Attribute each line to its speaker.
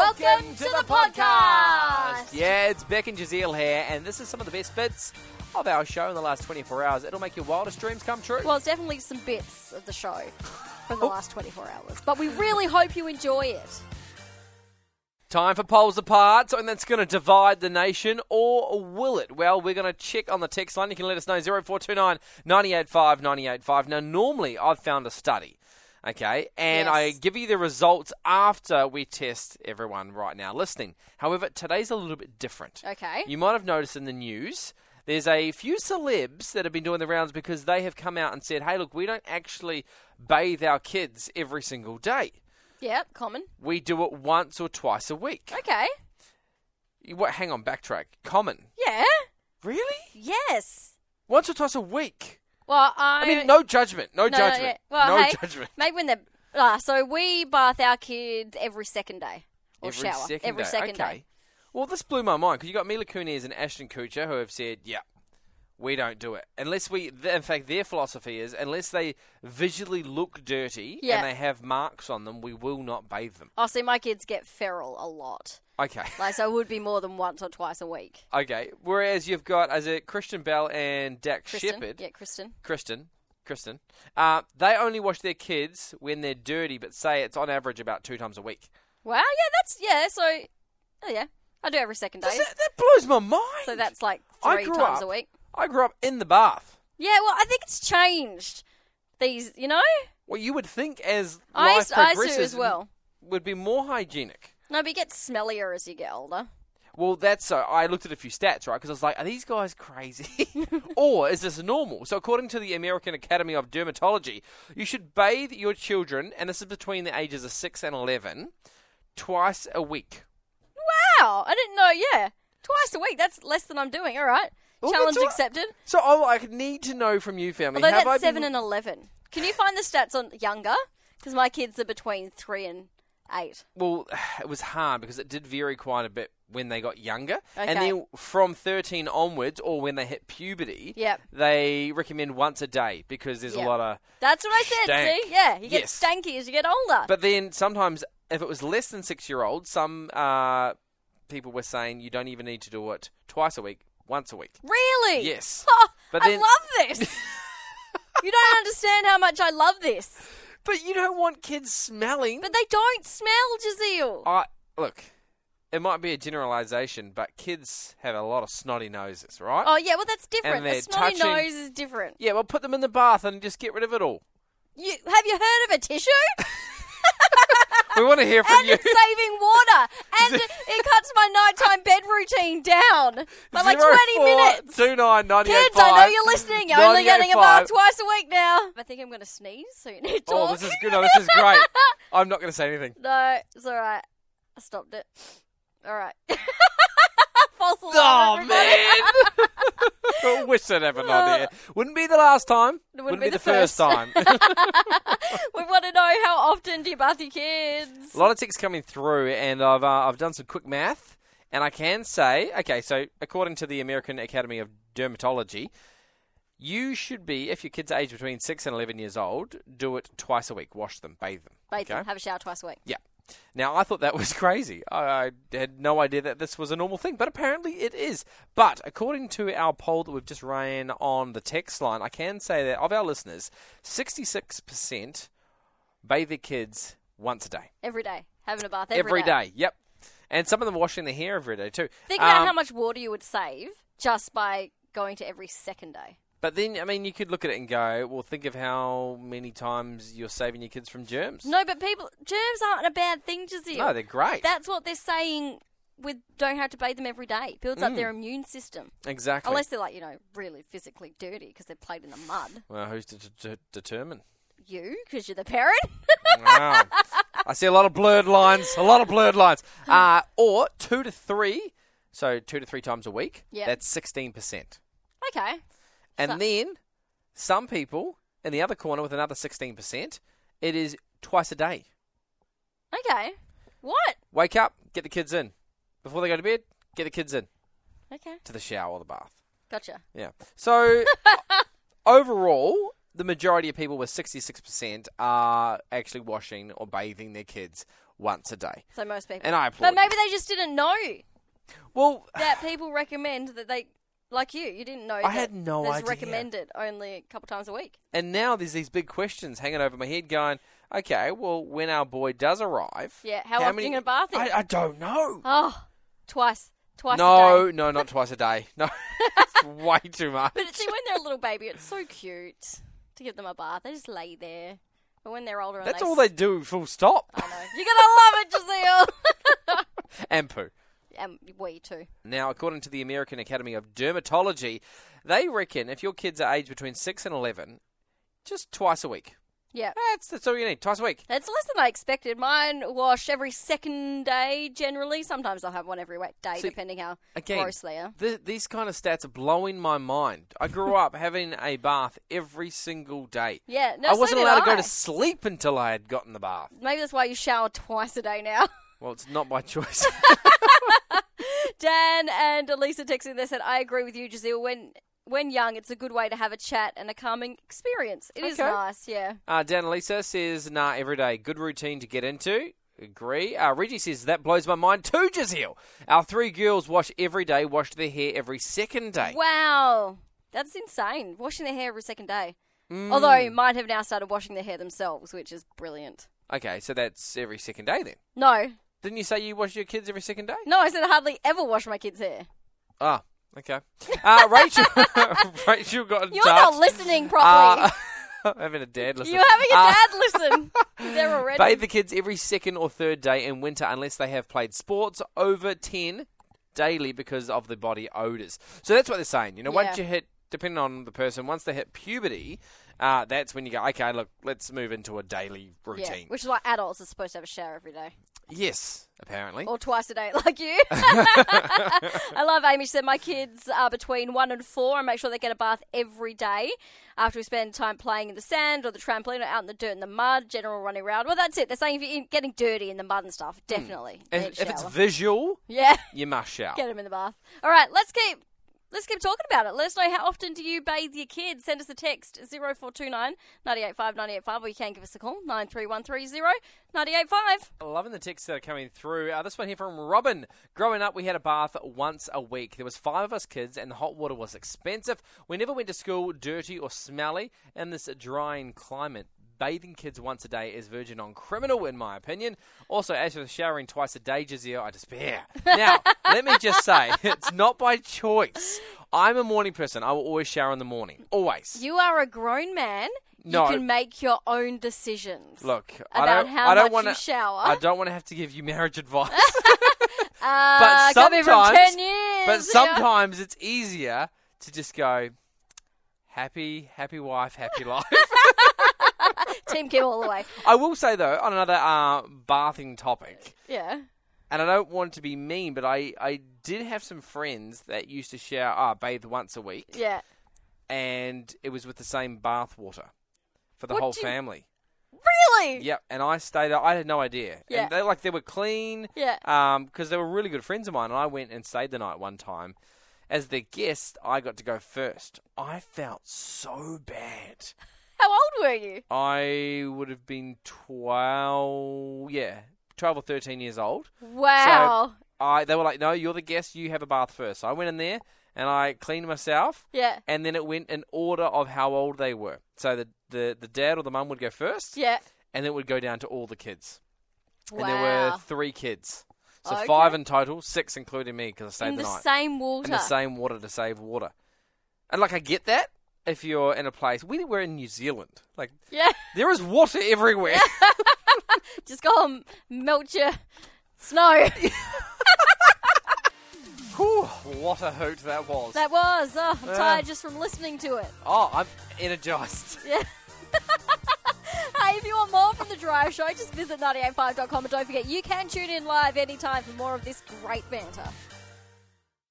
Speaker 1: Welcome to the podcast!
Speaker 2: Yeah, it's Beck and Jazeel here, and this is some of the best bits of our show in the last 24 hours. It'll make your wildest dreams come true.
Speaker 1: Well, it's definitely some bits of the show from the last 24 hours, but we really hope you enjoy it.
Speaker 2: Time for Poles Apart, something that's going to divide the nation, or will it? Well, we're going to check on the text line. You can let us know, 0429 985 985. Now, normally, I've found a study. Okay, and
Speaker 1: Yes.
Speaker 2: I give you the results after we test everyone right now listening. However, today's a little bit different.
Speaker 1: Okay.
Speaker 2: You might have noticed in the news, there's a few celebs that have been doing the rounds because they have come out and said, hey, look, we don't actually bathe our kids every single day.
Speaker 1: Yep, common.
Speaker 2: We do it once or twice a week.
Speaker 1: Okay.
Speaker 2: Hang on, backtrack. Common.
Speaker 1: Yeah.
Speaker 2: Really?
Speaker 1: Yes.
Speaker 2: Once or twice a week?
Speaker 1: Well,
Speaker 2: I mean, no judgment. No judgment.
Speaker 1: Yeah. Well,
Speaker 2: no
Speaker 1: hey,
Speaker 2: judgment.
Speaker 1: maybe when they're... so we bath our kids every second day. Or
Speaker 2: Every
Speaker 1: shower.
Speaker 2: second
Speaker 1: every
Speaker 2: day.
Speaker 1: second
Speaker 2: Okay.
Speaker 1: day.
Speaker 2: Well, this blew my mind because you got Mila Kunis and Ashton Kutcher who have said, yeah, we don't do it. Unless in fact, their philosophy is, unless they visually look dirty
Speaker 1: Yeah.
Speaker 2: and they have marks on them, we will not bathe them.
Speaker 1: Oh, see, my kids get feral a lot.
Speaker 2: Okay.
Speaker 1: So it would be more than once or twice a week.
Speaker 2: Okay. Whereas you've got, Christian Bell and Dak Shepherd.
Speaker 1: Yeah, Kristen.
Speaker 2: Kristen. They only wash their kids when they're dirty, but say it's on average about 2 times a week.
Speaker 1: Wow, I do every second day.
Speaker 2: That blows my mind.
Speaker 1: So that's like
Speaker 2: I
Speaker 1: 3
Speaker 2: grew
Speaker 1: times
Speaker 2: up-
Speaker 1: a week.
Speaker 2: I grew up in the bath.
Speaker 1: Yeah, well, I think it's changed. These,
Speaker 2: Well, you would think as
Speaker 1: I
Speaker 2: life
Speaker 1: used to
Speaker 2: progresses,
Speaker 1: as well.
Speaker 2: would be more hygienic.
Speaker 1: No, but you get smellier as you get older.
Speaker 2: Well, that's so. I looked at a few stats, right? Because I was like, are these guys crazy? Or is this normal? So according to the American Academy of Dermatology, you should bathe your children, and this is between the ages of 6 and 11, twice a week.
Speaker 1: Wow, I didn't know, yeah. Twice a week, that's less than I'm doing, all right.
Speaker 2: Well,
Speaker 1: Challenge
Speaker 2: that's all right.
Speaker 1: accepted.
Speaker 2: So I need to know from you, family.
Speaker 1: Although
Speaker 2: have
Speaker 1: that's
Speaker 2: I
Speaker 1: 7 and 11. Can you find the stats on younger? Because my kids are between 3 and 8.
Speaker 2: Well, it was hard because it did vary quite a bit when they got younger.
Speaker 1: Okay.
Speaker 2: And then from 13 onwards, or when they hit puberty,
Speaker 1: Yep.
Speaker 2: they recommend once a day because there's
Speaker 1: Yep.
Speaker 2: a lot of...
Speaker 1: That's what I said,
Speaker 2: Stank.
Speaker 1: see? Yeah, you get
Speaker 2: Yes.
Speaker 1: stanky as you get older.
Speaker 2: But then sometimes, if it was less than 6-year-olds, some people were saying you don't even need to do it twice a week, once a week.
Speaker 1: Really?
Speaker 2: Yes.
Speaker 1: Oh,
Speaker 2: But
Speaker 1: I
Speaker 2: then-
Speaker 1: love this. You don't understand how much I love this.
Speaker 2: But you don't want kids smelling.
Speaker 1: But they don't smell, Jazeel.
Speaker 2: Look, it might be a generalisation, but kids have a lot of snotty noses, right?
Speaker 1: Oh, yeah, well, that's different.
Speaker 2: And
Speaker 1: A
Speaker 2: they're
Speaker 1: snotty
Speaker 2: touching-
Speaker 1: nose is different.
Speaker 2: Yeah, well, put them in the bath and just get rid of it all.
Speaker 1: Have you heard of a tissue?
Speaker 2: We want to hear from
Speaker 1: And
Speaker 2: you.
Speaker 1: it's saving water. And it cuts my nighttime bed routine down by like 20 minutes.
Speaker 2: 29
Speaker 1: Kids, I know you're listening. You're only getting a bath twice a week now. I think I'm going to sneeze, so you need to talk.
Speaker 2: Oh, this is good. No, this is great. I'm not going to say anything.
Speaker 1: No, it's all right. I stopped it. All right. False alarm,
Speaker 2: Oh,
Speaker 1: everybody.
Speaker 2: man. I wish that happened on here. Wouldn't be the last time.
Speaker 1: Wouldn't
Speaker 2: be
Speaker 1: be
Speaker 2: the
Speaker 1: the
Speaker 2: first
Speaker 1: first.
Speaker 2: time.
Speaker 1: We want to know, how often do you bath your kids?
Speaker 2: A lot of texts coming through, and I've done some quick math, and I can say, okay, so according to the American Academy of Dermatology, you should be, if your kids are aged between 6 and 11 years old, do it twice a week. Wash them, bathe them.
Speaker 1: Bathe them,
Speaker 2: okay?
Speaker 1: have a shower twice a week.
Speaker 2: Yeah. Now, I thought that was crazy. I had no idea that this was a normal thing, but apparently it is. But according to our poll that we've just ran on the text line, I can say that of our listeners, 66% bathe their kids once a day.
Speaker 1: Every day. Having a bath
Speaker 2: Every day. Yep. And some of them are washing their hair every day too.
Speaker 1: Think about how much water you would save just by going to every second day.
Speaker 2: But then, I mean, you could look at it and go, well, think of how many times you're saving your kids from germs.
Speaker 1: No, but germs aren't a bad thing, Jazeel.
Speaker 2: No, they're great.
Speaker 1: That's what they're saying with don't have to bathe them every day. Builds up their immune system.
Speaker 2: Exactly.
Speaker 1: Unless they're like, really physically dirty because they're played in the mud.
Speaker 2: Well, who's to determine?
Speaker 1: You, because you're the parent.
Speaker 2: Wow. I see a lot of blurred lines. Or 2 to 3, so 2 to 3 times a week.
Speaker 1: Yep.
Speaker 2: That's 16%.
Speaker 1: Okay.
Speaker 2: And then some people in the other corner with another 16%, it is twice a day.
Speaker 1: Okay. What?
Speaker 2: Wake up, get the kids in. Before they go to bed, get the kids in
Speaker 1: Okay.
Speaker 2: to the shower or the bath.
Speaker 1: Gotcha.
Speaker 2: Yeah. So overall, the majority of people, with 66%, are actually washing or bathing their kids once a day.
Speaker 1: So most people.
Speaker 2: And I applaud.
Speaker 1: But maybe they just didn't know
Speaker 2: Well,
Speaker 1: that people recommend that they, like you didn't know
Speaker 2: I
Speaker 1: that
Speaker 2: had no
Speaker 1: there's
Speaker 2: idea.
Speaker 1: recommended only a couple times a week.
Speaker 2: And now there's these big questions hanging over my head going, okay, well, when our boy does arrive...
Speaker 1: Yeah, how often are you going to bath him?
Speaker 2: I don't know.
Speaker 1: Oh, twice a day.
Speaker 2: No, not twice a day. No, it's way too much.
Speaker 1: But see, when they're a little baby, it's so cute to give them a bath. They just lay there. But when they're older,
Speaker 2: That's all they do, full stop.
Speaker 1: I know. You're going to love it, Giselle.
Speaker 2: And poo.
Speaker 1: And we too.
Speaker 2: Now, according to the American Academy of Dermatology, they reckon if your kids are aged between 6 and 11, just twice a week.
Speaker 1: Yeah.
Speaker 2: That's all you need, twice a week.
Speaker 1: That's less than I expected. Mine wash every second day, generally. Sometimes I'll have one every day, depending how gross they are.
Speaker 2: These kind of stats are blowing my mind. I grew up having a bath every single day.
Speaker 1: Yeah. No,
Speaker 2: I
Speaker 1: so
Speaker 2: wasn't
Speaker 1: did
Speaker 2: allowed to go to sleep until I had gotten the bath.
Speaker 1: Maybe that's why you shower twice a day now.
Speaker 2: Well, it's not by choice.
Speaker 1: Dan and Elisa texting, they said, I agree with you, Giselle. When young, it's a good way to have a chat and a calming experience. It is nice, yeah.
Speaker 2: Dan and Lisa says, nah, every day. Good routine to get into. Agree. Reggie says, that blows my mind too, Giselle. Our 3 girls wash every day, wash their hair every second day.
Speaker 1: Wow. That's insane. Washing their hair every second day. Although, mine have now started washing their hair themselves, which is brilliant.
Speaker 2: Okay, so that's every second day then?
Speaker 1: No.
Speaker 2: Didn't you say you wash your kids every second day?
Speaker 1: No, I said I hardly ever wash my kids' hair.
Speaker 2: Ah. Okay. Rachel got in touch.
Speaker 1: You're not listening properly.
Speaker 2: Having a dad listen.
Speaker 1: You're having a dad listen. There already.
Speaker 2: Bathe the kids every second or third day in winter unless they have played sports over 10 daily because of the body odours. So that's what they're saying. You know, once you hit, depending on the person, once they hit puberty, that's when you go, okay, look, let's move into a daily routine.
Speaker 1: Yeah, which is why adults are supposed to have a shower every day.
Speaker 2: Yes, apparently.
Speaker 1: Or twice a day, like you. I love Amy. She said, my kids are between 1 and 4 and make sure they get a bath every day after we spend time playing in the sand or the trampoline or out in the dirt and the mud, general running around. Well, that's it. They're saying if you're getting dirty in the mud and stuff, definitely.
Speaker 2: If it's visual, you must shower.
Speaker 1: Get them in the bath. All right, let's keep talking about it. Let us know, how often do you bathe your kids? Send us a text, 0429 985 985, or you can give us a call, 93130 985.
Speaker 2: Loving the texts that are coming through. This one here from Robin. Growing up, we had a bath once a week. There was 5 of us kids, and the hot water was expensive. We never went to school dirty or smelly in this drying climate. Bathing kids once a day is verging on criminal, in my opinion. Also, as for showering twice a day, Giselle, I despair. Now, let me just say, it's not by choice. I'm a morning person. I will always shower in the morning. Always.
Speaker 1: You are a grown man.
Speaker 2: No.
Speaker 1: You can make your own decisions.
Speaker 2: Look,
Speaker 1: about how much you shower.
Speaker 2: I don't want to have to give you marriage advice.
Speaker 1: But sometimes, 10 years.
Speaker 2: But sometimes it's easier to just go, happy wife, happy life.
Speaker 1: Team Kim all the way.
Speaker 2: I will say, though, on another bathing topic.
Speaker 1: Yeah.
Speaker 2: And I don't want to be mean, but I did have some friends that used to bathe once a week.
Speaker 1: Yeah.
Speaker 2: And it was with the same bath water for the whole family.
Speaker 1: Really?
Speaker 2: Yep. And I stayed up. I had no idea.
Speaker 1: Yeah.
Speaker 2: And they were clean.
Speaker 1: Yeah.
Speaker 2: Because they were really good friends of mine. And I went and stayed the night one time. As their guest, I got to go first. I felt so bad.
Speaker 1: How old were you?
Speaker 2: I would have been 12 or 13 years old.
Speaker 1: Wow.
Speaker 2: So they were like, no, you're the guest, you have a bath first. So I went in there and I cleaned myself.
Speaker 1: Yeah.
Speaker 2: And then it went in order of how old they were. So the dad or the mum would go first.
Speaker 1: Yeah.
Speaker 2: And then it would go down to all the kids.
Speaker 1: Wow.
Speaker 2: And there were 3 kids. So 5 in total, 6 including me because I stayed the night.
Speaker 1: In the same water.
Speaker 2: In the same water to save water. And I get that. If you're in a place, we're in New Zealand. There is water everywhere.
Speaker 1: Just go and melt your snow.
Speaker 2: Whew, what a hoot that was.
Speaker 1: That was. Oh, I'm tired just from listening to it.
Speaker 2: Oh, I'm energised.
Speaker 1: Yeah. Hey, if you want more from The Drive Show, just visit 985.com and don't forget, you can tune in live anytime for more of this great banter.